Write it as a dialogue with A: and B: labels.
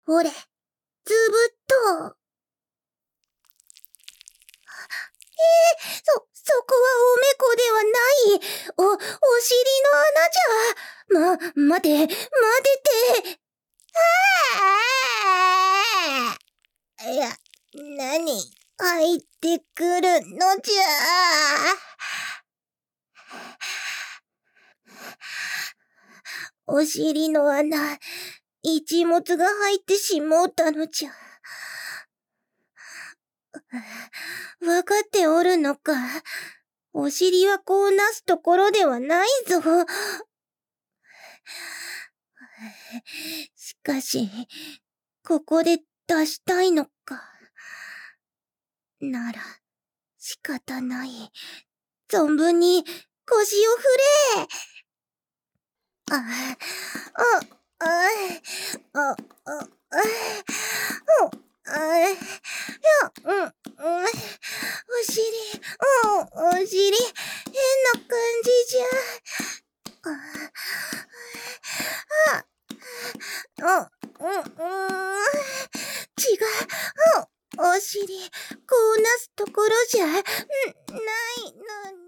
A: ほれ、ずぶっと。そこはおめこではない。お尻の穴じゃ。待てて。いや、何、入ってくるのじゃ。お尻の穴、一物が入ってしもうたのじゃ。わかっておるのか。お尻はこうなすところではないぞ。しかし、ここで出したいのか。なら、仕方ない。存分に腰を振れ。お尻、変な感じじゃ。違う。お尻、こうなすところじゃないのに。